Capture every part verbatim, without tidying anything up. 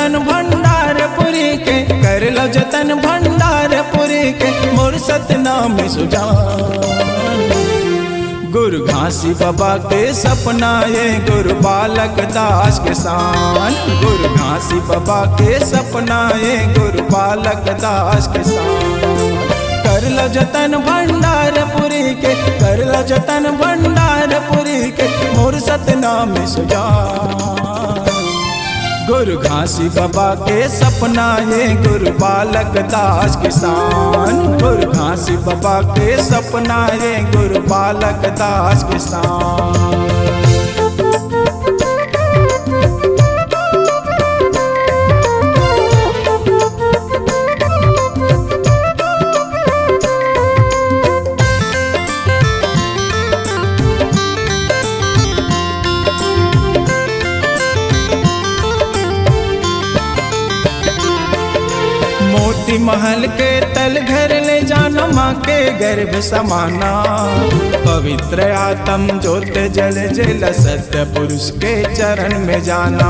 जतन भंडारपुरी के, कर लो जतन भंडारपुरी के, मोर सतनाम सुजान। गुरु घासी बाबा के सपना ये गुरु बालक दास के शान। गुरु घासी बाबा के सपना ये गुरु बालक दास के शान। कर लो जतन भंडारपुरी के, कर लो जतन भंडारपुरी के, मोर सतनाम सुजान। गुरु घासी बाबा के सपना ये गुरु बालक दास किसान। गुरु घासी बाबा के सपना ये गुरु बालक दास किसान। मोती महल के तल घर ले जाना, माँ के गर्भ समाना। पवित्र आत्म ज्योत जल जल सत्य पुरुष के चरण में जाना।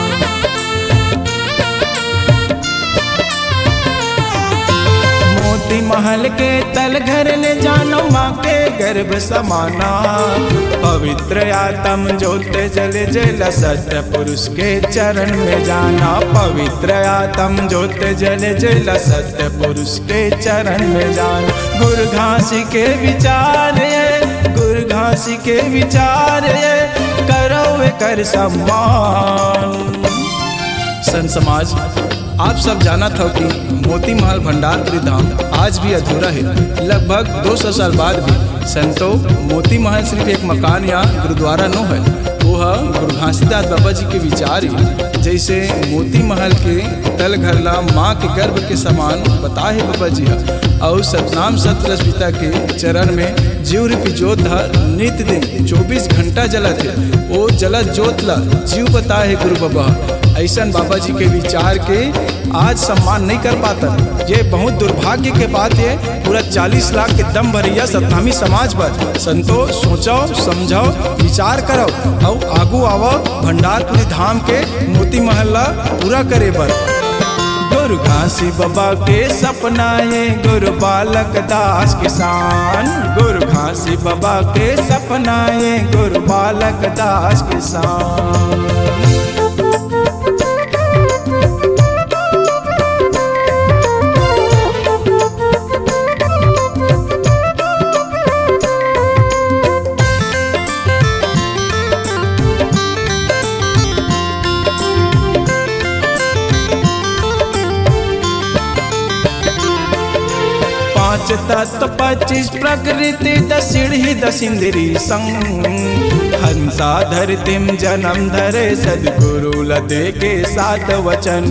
मोती महल के तल घर ले जाना, माँ के गर्भ समाना। पवित्र आत्म ज्योत जल जल सत्य पुरुष के चरण में जाना। पवित्र आत्म ज्योत जल जल सत्य पुरुष के चरण में जाना। गुरु घासी के विचार ये, गुरु घासी के विचार ये, करो वे कर सम्मान। संत समाज, आप सब जाना था कि मोती महल भंडारपुरी धाम आज भी अधूरा है। लगभग दो सौ साल बाद भी संतो मोती महल सिर्फ एक मकान या गुरुद्वारा न है, वो है गुरु घासीदास बाबा जी के विचार ही। जैसे मोती महल के तल घरला माँ के गर्भ के समान बता है बाबा जी है, और सतनाम सतरस पिता के चरण में जीव रूपी ज्योत नित्य दिन चौबीस घंटा जलत है। वो जलत ज्योत ला जीव बता है गुरु बाबा। ऐसा बाबा जी के विचार के आज सम्मान नहीं कर पाता। ये बहुत दुर्भाग्य के बात है। पूरा चालीस लाख के दम भरिया सतनामी समाज पर संतो सोचो समझो विचार करो और आगू आवो भंडारपुरी धाम के मोती महल्ला पूरा करे बर। गुरु घासी बाबा के सपना ये गुरु बालक दास किसान। गुरु घासी बाबा के सपना ये गुरु बालक दास किसान। पांच तत्व पच्चीस प्रकृति दस सीढ़ी दस इंद्री संग। हंसा धरतिम जन्म धरे सदगुरु लदे के सात वचन।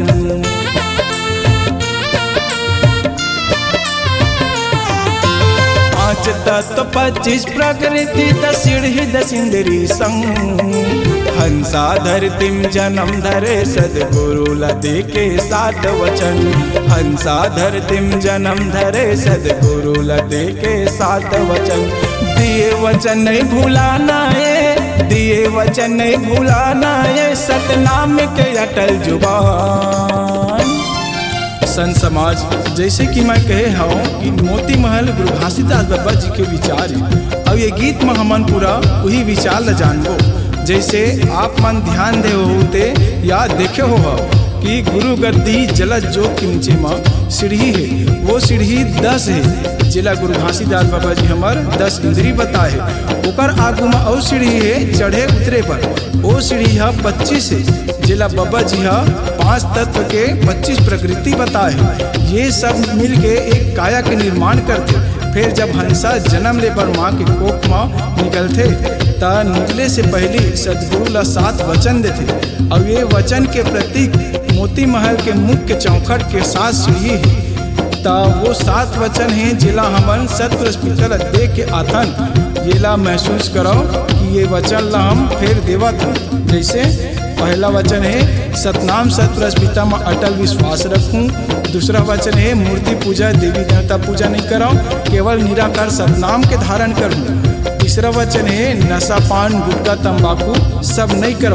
पांच तत्व पच्चीस प्रकृति दस सीढ़ी दस इंद्री संग। हंसा धरतिम जन्म धरे सदगुरु लदे के सात वचन। हंसा धरतिम जन्म धरे सदगुरु लदे के सात वचन। दिए वचन नहीं भूलाना ये, दिए वचन नहीं भूलाना ये, सतनाम के अटल जुबान। संत समाज, जैसे कि मैं कहे हूँ कि मोती महल गुरु घासीदास बाबा जी के विचार है, और ये गीत में हमन पूरा वही विचार ल जानबो। जैसे आप मन ध्यान दे होते या देखे हो कि गुरु गद्दी जलद ज्योत के नीचे में सीढ़ी है। वो सीढ़ी दस है, जिला गुरु घासीदास बाबा जी हमार दस इंद्री बताए। ओकर आगू में और सीढ़ी है चढ़े उतरे पर, वो सीढ़ी है पच्चीस है, जिला बाबा जी है पांच तत्व के पच्चीस प्रकृति बताए। ये सब मिल के एक काया के निर्माण करते। फिर जब हंसा जन्म ले पर माँ के कोख में निकलते, ता निकले से पहले सदगुरु ला सात वचन देते। और ये वचन के प्रतीक मोती महल के मुख्य चौखट के साथ सीढ़ी है। ता वो सात वचन हैं जिला हमन सतरस पितल दे के आथन। ये ला महसूस करो कि ये वचन ला हम फिर देवत हूँ। जैसे पहला वचन है सतनाम सतरस पिता में अटल विश्वास रखूं। दूसरा वचन है मूर्ति पूजा देवी देवता पूजा नहीं करो, केवल निराकार सतनाम के धारण करूं। तीसरा वचन है नशा पान गुटखा तंबाकू सब नहीं करो।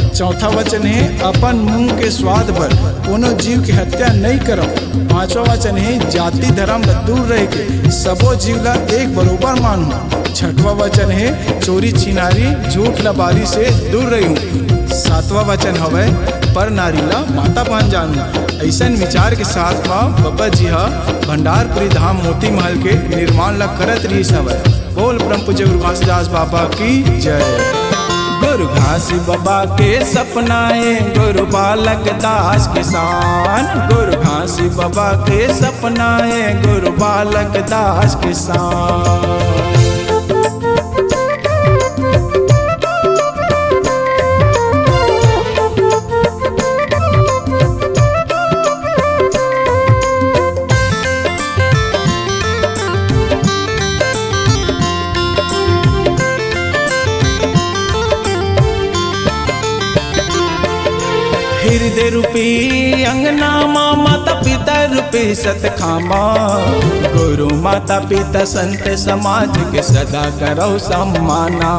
चौथा वचन है अपन मुंह के स्वाद पर कोनो जीव की हत्या नहीं करो। पांचवा वचन है जाति धर्म दूर रह के सबो जीव ला एक बरोबर मानू। छठवा वचन है चोरी छिनारी झूठ लबारी से दूर रहूं। सातवां वचन हवे पर नारी ला माता पान जानू। ऐसन विचार के साथ में बाबा जी हा भंडारपुरी धाम मोती महल के निर्माण ला करत रही सब। बोल परम पूज्य गुरु घासीदास बाबा की जय। गुरु घासी बाबा के सपनाए गुरु बालक दास किसान। गुरु घासी बाबा के सपनाए गुरु बालक दास किसान। हृदय रूपी अंगना माँ माता पिता रूपी सतखामा। गुरु माता पिता संत समाज के सदा करो सम्माना।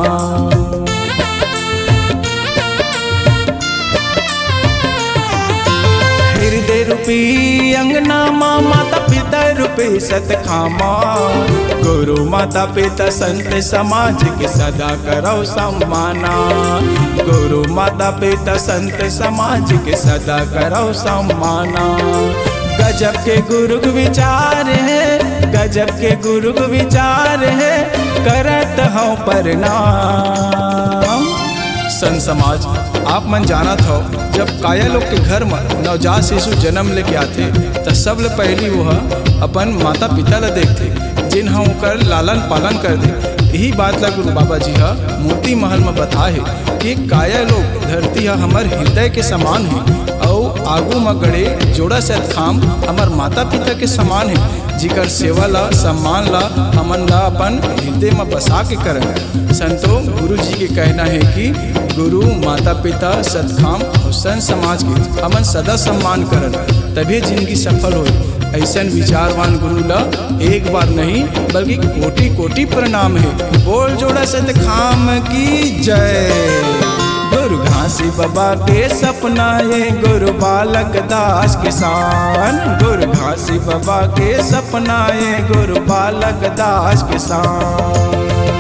हृदय रूपी अंगना माँ माता पिता रूपी सतखामा। गुरु माता पिता संत समाज के सदा करो सम्माना। गुरु माता पिता संत समाज के सदा करो सम्माना। गजब के गुरु विचार है गजब के गुरु विचार है करत हूँ प्रणाम। संत समाज आप मन जाना था जब काया लोग के घर में नवजात शिशु जन्म लेके आते तो सब ले पहली वो अपन माता पिता ला देखते जिन हम कर लालन पालन कर दे। यही बात ला गुरु बाबा जी हा मोती महल में बताए कि काया लोग धरती हा हमार हृदय के समान है और आगू में गड़े जोड़ा सतखाम हमार माता पिता के समान है जिकर सेवा ला सम्मान ला हमन ला अपन हृदय में बसा के करें। संतों गुरु जी के कहना है कि गुरु माता पिता सतखाम और संत समाज के हमन सदा सम्मान करन तभी जिंदगी सफल हो। ऐसा विचारवान गुरु ला एक बार नहीं बल्कि कोटि कोटि प्रणाम है। बोल जोड़ा सतखाम की जय। गुरु घासी बाबा के सपनाए गुरु बालक दास किसान। गुरु घासी बाबा के सपनाए गुरु बालक दास किसान।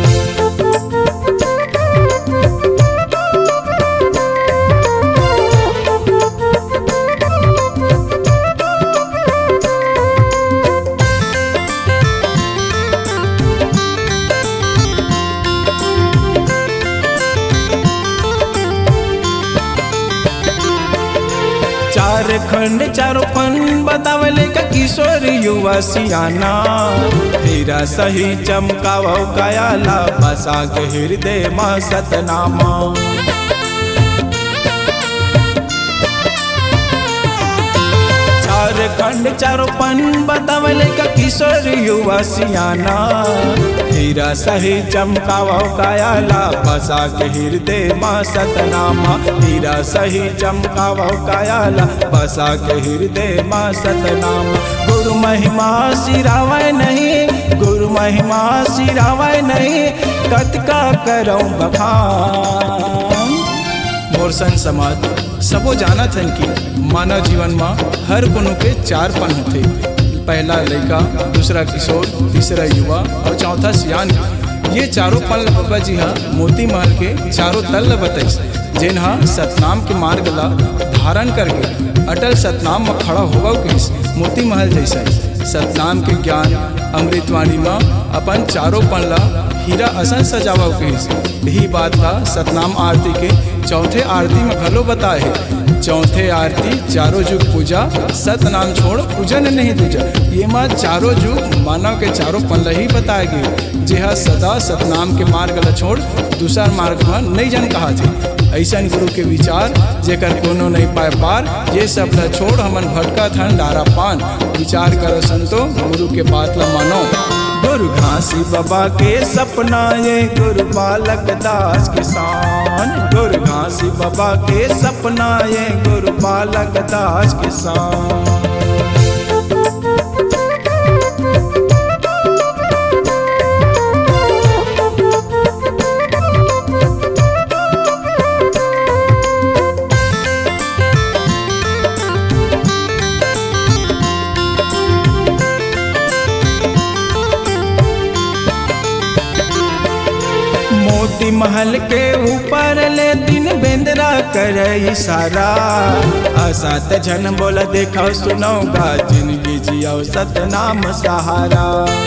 चार खंड चारों पन बतावले का किशोर युवा सियाना। हीरा सही चमकावो कायाला बसा के हृदय माँ सतनामा। चार खंड चारों पन बतावले का किशोर युवा सियाना। हीरा सही चमकावो कायाला बसा के हृदय माँ सतनामा। हीरा सही चमकावो कायाला बसा के हृदय माँ सतनामा। गुरु महिमा सिरावै नहीं गुरु महिमा सिरावै नहीं कतका करो बखान। मोर संत समाज सबो जानत हन कि मानव जीवन में हर कोनो के चार पन होते। पहला लड़का, दूसरा किशोर, तीसरा युवा और चौथा सियान। ये चारों पल बाबा जी हाँ मोती महल के चारों तल बताइस जिन हाँ सतनाम के मार्ग ला धारण करके अटल सतनाम में खड़ा होगा किस मोती महल जैसा। सतनाम के ज्ञान अमृतवाणी में अपन चारों पन ला हीरा असन सजावा किस। यही बात ला सतनाम आरती के चौथे आरती में भलो बताए। चौथे आरती चारों जुग पूजा सतनाम छोड़ पूजन नहीं दूजा। ये माँ चारों जुग मानव के चारों पल्ला ही बताए गए जिहा सदा सतनाम के मार्ग ला छोड़ दूसरा मार्ग में नहीं जन कहा थे। ऐसा गुरु के विचार जेकर कोनो नहीं पाए पार ये सब ला छोड़ हमन भटका थन डारा पान। विचार करो संतो गुरु के बात ला मानो। गुरु घासी बाबा के सपनाए गुरु बालक दास किसान। गुरु घासी बाबा के सपनाए गुरु बालक दास किसान। मोती महल के ऊपर ले दिन बेंदरा कर इशारा असत जन बोला देखो सुनोगा जिंदगी जियो सतनाम सहारा।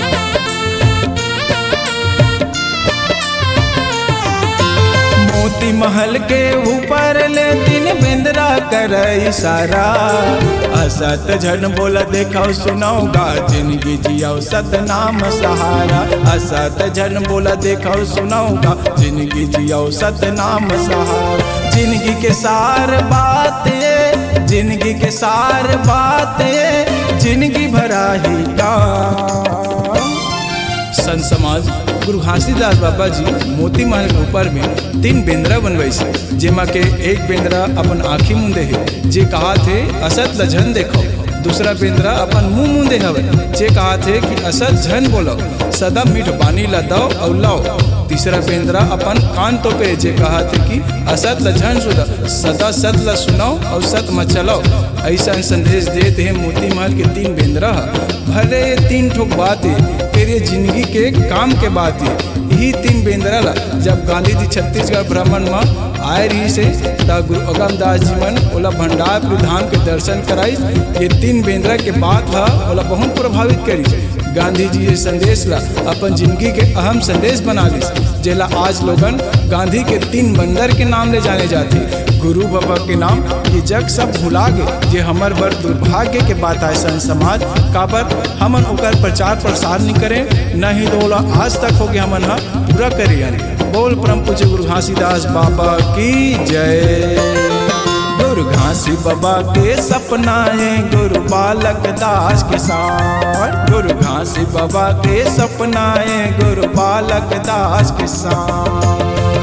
मोती महल के ऊपर ले दिन बेंदरा कर इशारा असत जन बोला देखो सुनोगा जिंदगी जियो सतनाम सहारा। असत जन बोला देखो सुनोगा जिंदगी जियो सतनाम सहारा। जिंदगी के सार बात ये जिंदगी के सार बात ये जिंदगी भरा ही काम। संत समाज गुरु घासीदास बाबा जी मोती महल के ऊपर में तीन बेंदरा बनवाई से जेमा के एक बेंदरा अपन आँखी मुंदे है जे कहा थे असत लझन देखो। दूसरा बेंदरा अपन मुंह मुंदे हवे जे कहा थे कि असत झन बोलो सदा मीठ पानी ला दो और लाओ। तीसरा बेंदरा अपन कान तो पे जे कहा थे कि असत लझन सुदा सदा सत ला सुनाओ और सत मत चलाओ। ऐसा संदेश देते हैं मोती महल के तीन बेंदरा। भले ये तीन ठोक बात है फिर ये जिंदगी के काम के बात है। यही तीन बेंदरा ला जब गांधी जी छत्तीसगढ़ भ्रमण में आए रही से तब गुरु अगमदास जी मन ओला भंडारपुर धाम के दर्शन कराई। ये तीन बेंदरा के बात था ओला बहुत प्रभावित करी। गांधी जी ये संदेश ला अपन जिंदगी के अहम संदेश बना ली जेला आज लोगन गांधी के तीन बंदर के नाम ले जाने जाते। गुरु बाबा के नाम ये जग सब भुला गए जे हमर बर दुर्भाग्य के बात है। संत समाज काबर हमन ओकर प्रचार प्रसार नहीं करें नहीं तो ओला आज तक हो गया हमन हा पूरा करे यानी। बोल परम पूज्य गुरु घासीदास बाबा की जय। गुरु घासी बाबा के सपना है गुरु बालक दास के साथ। गुरु घासी बाबा के सपना है गुरु बालक दास के साथ।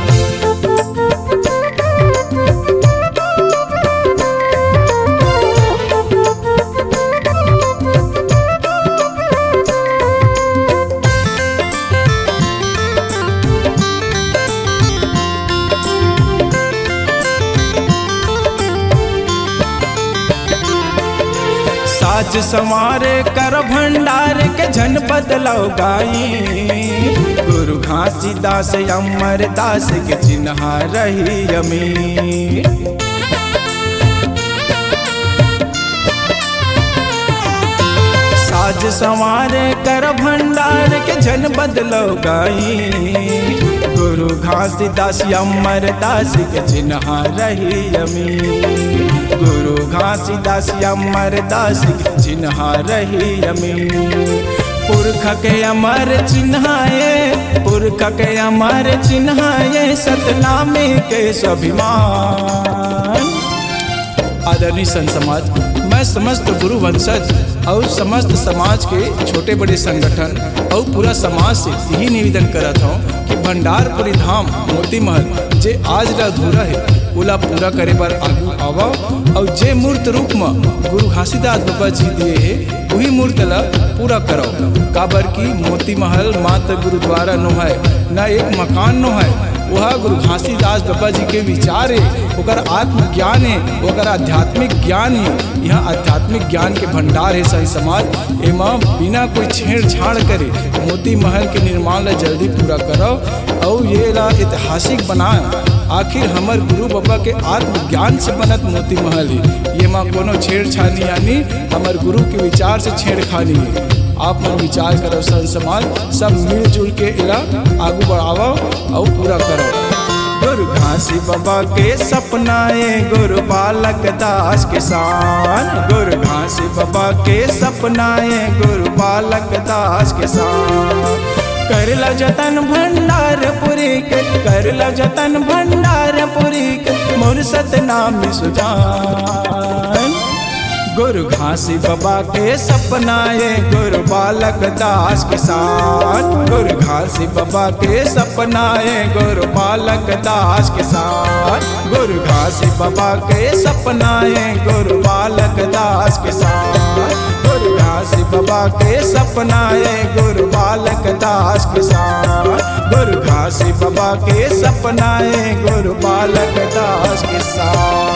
साज संवारे कर भंडार के झन बदलाओ गाई। गुरु घासीदास अमर दास के चिन्हा रही अमीर। साज संवारे कर भंडार के झन बदलाओ गाई। गुरु घासीदास अमर दास के चिन्हा रही अमीर। गुरु घासीदास अमर दास के चिन्हा रही अमीर। पुरख के अमर चिन्हाए पुरख के अमर चिन्हाए सतनामे के स्वाभिमान। आदरणीय संत समाज मैं समस्त गुरु वंशज और समस्त समाज के छोटे बड़े संगठन और पूरा समाज से यही निवेदन करता हूँ कि भंडारपुरी धाम मोती महल जे आज ला अधूरा है ओला पूरा करे पर आगू आवो और जे मूर्त रूप में गुरु घासीदास बाबा जी दिए है वही मूर्त ला पूरा करो। काबर की मोती महल मात्र गुरुद्वारा नो है न एक मकान नो है वह गुरु घासीदास बाबा जी के विचार है ओकर आत्मज्ञान है ओकर आध्यात्मिक ज्ञान है। यहाँ आध्यात्मिक ज्ञान के भंडार है। सही समाज एमा बिना कोई छेड़छाड़ करे मोती महल के निर्माण ला जल्दी पूरा करो और ये ला ऐतिहासिक बनाए। आखिर हमर गुरु बाबा के आत्मज्ञान से बनत मोती महल है। ये माँ कोनो छेड़छानी यानी हमर गुरु के विचार से छेड़खानी है। आप मन विचार करो संत समाज सब मिलजुल के इला आगू बढ़ाओ और पूरा करो। गुरु घासी बाबा के सपनाए गुरु बालक दास के साथ। गुरु घासी बाबा के सपनाए गुरु बालक दास के साथ। कर लो जतन भंडारपुरी के कर लो जतन भंडारपुरी के मोर सतनाम सुजान। गुरु घासी बाबा के सपनाए गुरु बालक दास के साथ। गुरु घासी बाबा के सपनाए गुरु बालक दास के साथ। गुरु घासी बाबा के सपनाए गुरु बालक दास के साथ। गुरु घासी बाबा के सपनाए गुरु बालक दास के साथ। गुरु घासी बाबा के सपनाए गुरु बालक दास के साथ।